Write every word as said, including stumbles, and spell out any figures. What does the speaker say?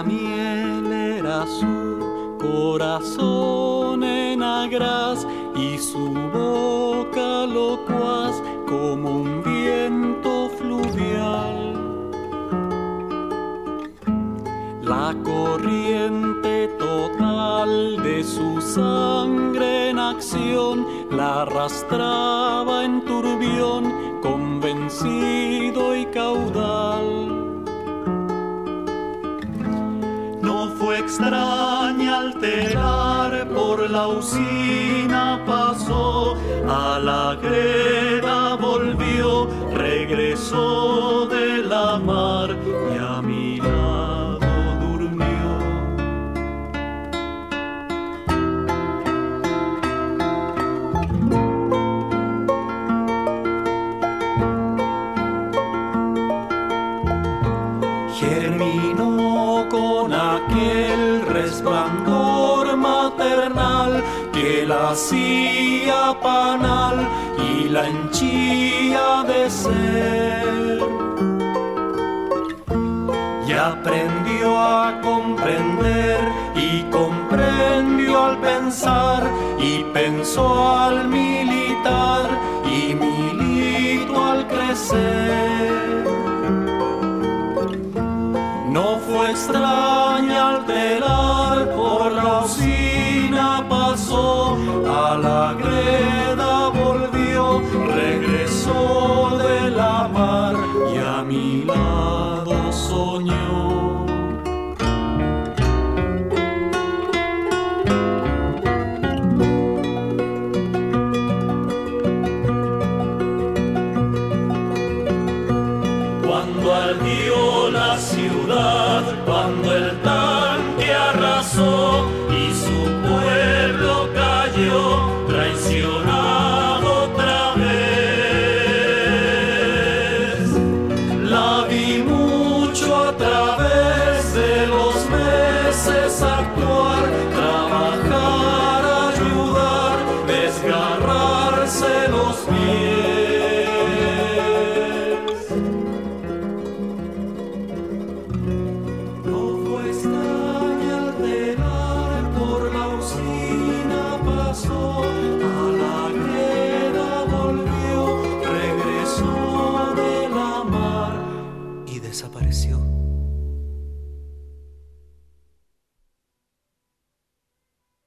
La miel era su corazón en agraz y su boca locuaz como un viento fluvial. La corriente total de su sangre en acción la arrastraba en turbión, convencido y caudal. No fue extraña alterar, por la usina pasó, a la greda volvió, regresó de la mar y a mi lado durmió. Germinó con aquel resplandor maternal que la hacía panal y la henchía de ser. Y aprendió a comprender y comprendió al pensar y pensó al militar y militó al crecer. No fue extraña alterar, por la usina pasó, a la greda volvió, regresó de la mar y a mi lado soñó. Cuando ardió la ciudad, cuando el